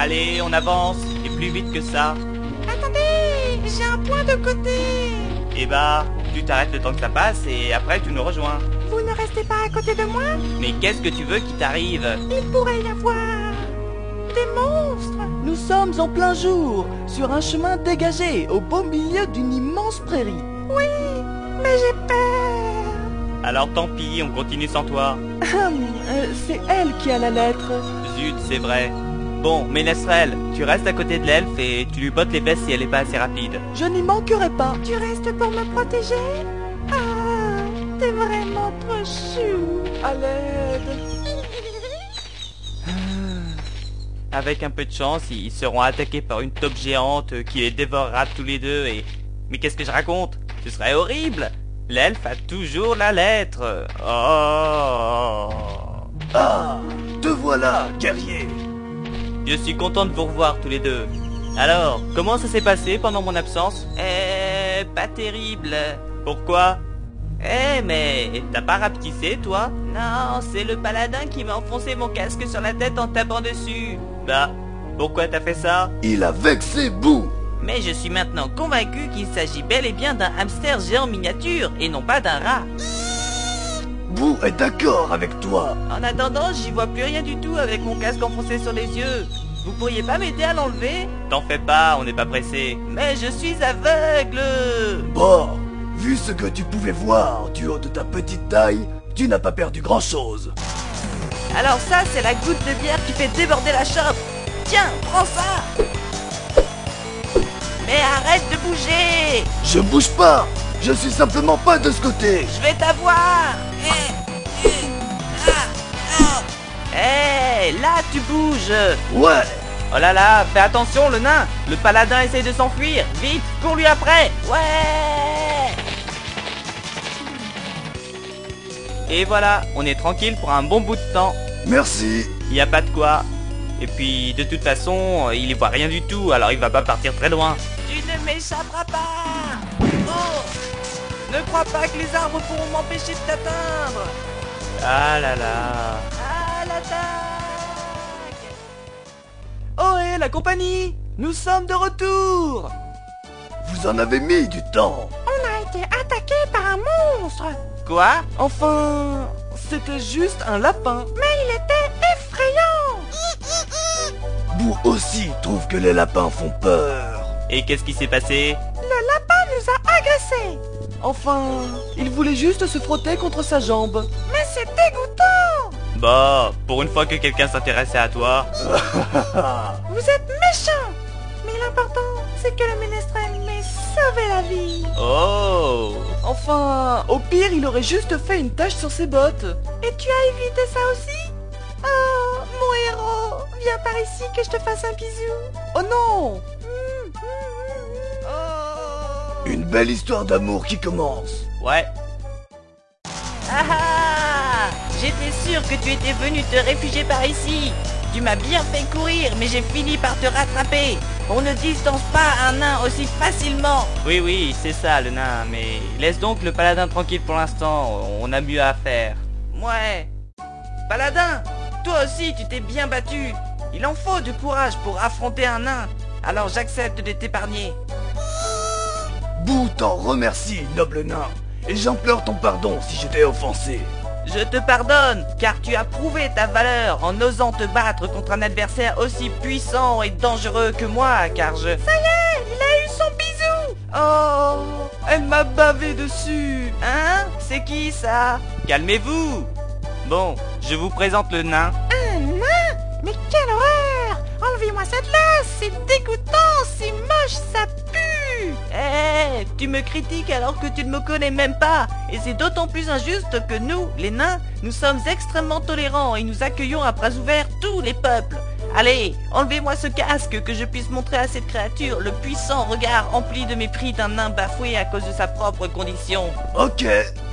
Allez, on avance, et plus vite que ça. Attendez, j'ai un point de côté. Et bah, tu t'arrêtes le temps que ça passe et après tu nous rejoins. Vous ne restez pas à côté de moi? Mais qu'est-ce que tu veux qui t'arrive? Il pourrait y avoir des monstres. Nous sommes en plein jour, sur un chemin dégagé, au beau milieu d'une immense prairie. Oui, mais j'ai peur. Alors tant pis, on continue sans toi. C'est elle qui a la lettre. Zut, c'est vrai. Bon, Ménestrel, tu restes à côté de l'elfe et tu lui bottes les fesses si elle est pas assez rapide. Je n'y manquerai pas. Tu restes pour me protéger? Ah, t'es vraiment trop chou. À l'aide. Avec un peu de chance, ils seront attaqués par une taupe géante qui les dévorera tous les deux et... Mais qu'est-ce que je raconte? Ce serait horrible. L'elfe a toujours la lettre. Oh. Ah, te voilà, guerrier. Je suis content de vous revoir tous les deux. Alors, comment ça s'est passé pendant mon absence? Pas terrible. Pourquoi? Mais t'as pas rapetissé, toi? Non, c'est le paladin qui m'a enfoncé mon casque sur la tête en tapant dessus. Bah, pourquoi t'as fait ça? Il a vexé Boo. Mais je suis maintenant convaincu qu'il s'agit bel et bien d'un hamster géant miniature et non pas d'un rat. Boo est d'accord avec toi. En attendant, j'y vois plus rien du tout avec mon casque enfoncé sur les yeux. Vous pourriez pas m'aider à l'enlever? T'en fais pas, on n'est pas pressé. Mais je suis aveugle. Bon, vu ce que tu pouvais voir du haut de ta petite taille, tu n'as pas perdu grand-chose. Alors ça, c'est la goutte de bière qui fait déborder la chope. Tiens, prends ça. Mais arrête de bouger. Je bouge pas. Je suis simplement pas de ce côté. Je vais t'avoir. Là tu bouges. Ouais. Oh là là, fais attention le nain. Le paladin essaye de s'enfuir. Vite, cours lui après. Ouais. Et voilà, on est tranquille pour un bon bout de temps. Merci. Y a pas de quoi. Et puis de toute façon, il y voit rien du tout, alors il va pas partir très loin. Tu ne m'échapperas pas. Oh. Ne crois pas que les arbres pourront m'empêcher de t'atteindre. Ah là là. À l'attaque. Ohé, la compagnie! Nous sommes de retour! Vous en avez mis du temps. On a été attaqué par un monstre. Quoi? Enfin, c'était juste un lapin. Mais il était effrayant. Boo aussi trouve que les lapins font peur. Et qu'est-ce qui s'est passé? Le lapin nous a agressés. Enfin, il voulait juste se frotter contre sa jambe. Mais c'est dégoûtant. Bah, pour une fois que quelqu'un s'intéressait à toi. Vous êtes méchants. Mais l'important, c'est que le ménestrel m'ait sauvé la vie. Oh. Enfin, au pire, il aurait juste fait une tache sur ses bottes. Et tu as évité ça aussi? Oh, mon héros. Viens par ici que je te fasse un bisou. Oh non! Une belle histoire d'amour qui commence. Ouais. Ah ah! J'étais sûr que tu étais venu te réfugier par ici. Tu m'as bien fait courir, mais j'ai fini par te rattraper. On ne distance pas un nain aussi facilement. Oui, oui, c'est ça le nain, mais laisse donc le paladin tranquille pour l'instant, on a mieux à faire. Ouais. Paladin, toi aussi tu t'es bien battu. Il en faut du courage pour affronter un nain. Alors j'accepte de t'épargner. Boo t'en remercie, noble nain. Et j'implore ton pardon si je t'ai offensé. Je te pardonne, car tu as prouvé ta valeur en osant te battre contre un adversaire aussi puissant et dangereux que moi, car je... Ça y est, il a eu son bisou. Oh, elle m'a bavé dessus. Hein? C'est qui ça? Calmez-vous. Bon, je vous présente le nain. Un nain? Mais quelle horreur. Enlevez-moi cette laisse, c'est dégoûtant, c'est moche, ça pue. Tu me critiques alors que tu ne me connais même pas. Et c'est d'autant plus injuste que nous, les nains, nous sommes extrêmement tolérants et nous accueillons à bras ouverts tous les peuples. Allez, enlevez-moi ce casque que je puisse montrer à cette créature le puissant regard empli de mépris d'un nain bafoué à cause de sa propre condition. Ok.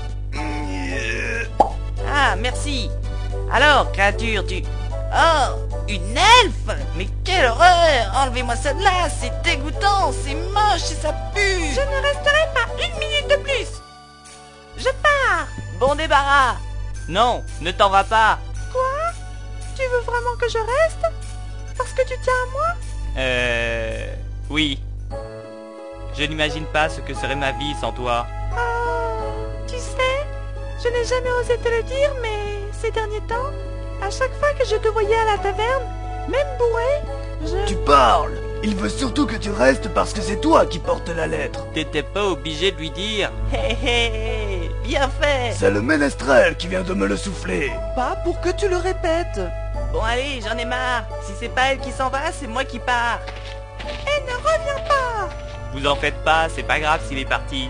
Ah, merci. Alors, créature, tu... Oh, une elfe? Mais quelle horreur! Enlevez-moi celle-là, c'est dégoûtant, c'est moche et ça pue! Je ne resterai pas une minute de plus. Je pars. Bon débarras! Non, ne t'en vas pas! Quoi? Tu veux vraiment que je reste? Parce parce que tu tiens à moi? Oui. Je n'imagine pas ce que serait ma vie sans toi. Oh, tu sais, je n'ai jamais osé te le dire, mais ces derniers temps, à chaque fois que je te voyais à la taverne, même bourré, Tu parles. Il veut surtout que tu restes parce que c'est toi qui portes la lettre. T'étais pas obligé de lui dire. Hé hé, bien fait. C'est le ménestrel qui vient de me le souffler. Pas pour que tu le répètes. Bon allez, j'en ai marre. Si c'est pas elle qui s'en va, c'est moi qui pars. elle ne revient pas. Vous en faites pas, c'est pas grave s'il est parti.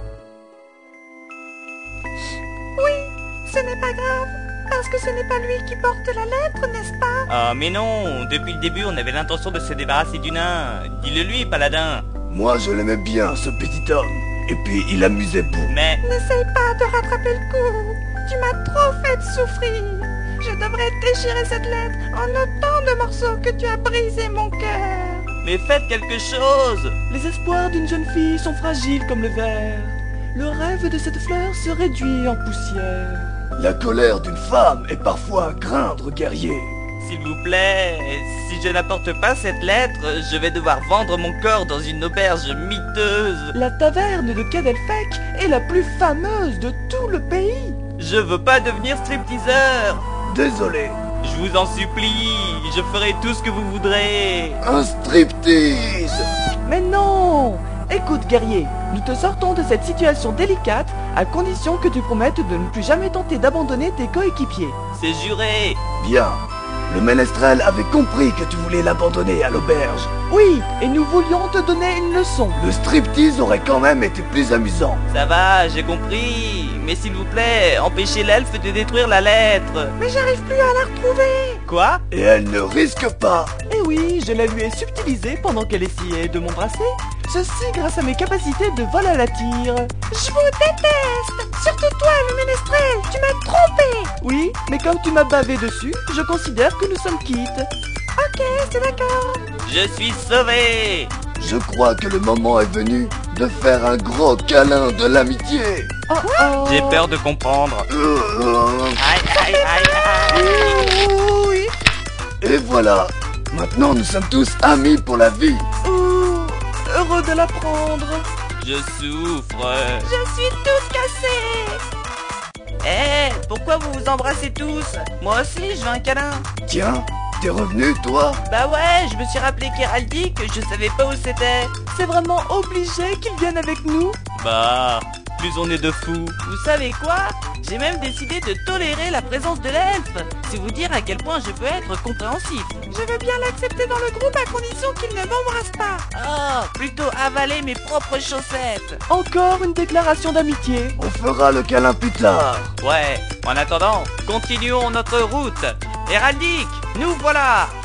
Oui, ce n'est pas grave, parce que ce n'est pas lui qui porte la lettre, n'est-ce pas? Ah mais non, depuis le début on avait l'intention de se débarrasser du nain. Dis-le lui, paladin. Moi, je l'aimais bien, ce petit homme. Et puis, il amusait beaucoup. Mais... N'essaye pas de rattraper le coup. Tu m'as trop fait souffrir. Je devrais déchirer cette lettre en autant de morceaux que tu as brisé mon cœur. Mais faites quelque chose. Les espoirs d'une jeune fille sont fragiles comme le verre. Le rêve de cette fleur se réduit en poussière. La colère d'une femme est parfois à craindre, guerrier. S'il vous plaît, si je n'apporte pas cette lettre, je vais devoir vendre mon corps dans une auberge miteuse. La taverne de Kedelfek est la plus fameuse de tout le pays. Je veux pas devenir stripteaseur. Désolé. Je vous en supplie, je ferai tout ce que vous voudrez. Un striptease. Mais non! Écoute, guerrier, nous te sortons de cette situation délicate à condition que tu promettes de ne plus jamais tenter d'abandonner tes coéquipiers. C'est juré. Bien. Le ménestrel avait compris que tu voulais l'abandonner à l'auberge. Oui, et nous voulions te donner une leçon. Le striptease aurait quand même été plus amusant. Ça va, j'ai compris. Mais s'il vous plaît, empêchez l'elfe de détruire la lettre. Mais j'arrive plus à la retrouver. Quoi? Et elle ne risque pas. Eh oui, je la lui ai subtilisée pendant qu'elle essayait de m'embrasser. Ceci grâce à mes capacités de vol à la tire. Je vous déteste. Surtout toi, le ménestrel. Tu m'as trompé. Oui, mais comme tu m'as bavé dessus, je considère que nous sommes quittes. Ok, c'est d'accord. Je suis sauvé. Je crois que le moment est venu de faire un gros câlin de l'amitié. Oh, oh. J'ai peur de comprendre. Aïe, aïe, aïe, aïe. Oui. Et voilà. Maintenant, nous sommes tous amis pour la vie. Ouh, heureux de l'apprendre. Je souffre. Je suis toute cassée. Eh, pourquoi vous vous embrassez tous? Moi aussi, je veux un câlin. Tiens, t'es revenu, toi? Bah ouais, je me suis rappelé qu'Héraldic, je savais pas où c'était. C'est vraiment obligé qu'ils viennent avec nous? Bah, plus on est de fous. Vous savez quoi? J'ai même décidé de tolérer la présence de l'elfe. C'est vous dire à quel point je peux être compréhensif. Je veux bien l'accepter dans le groupe à condition qu'il ne m'embrasse pas. Oh, plutôt avaler mes propres chaussettes. Encore une déclaration d'amitié. On fera le câlin plus tard. Ouais, en attendant, continuons notre route. Héraldic, nous voilà.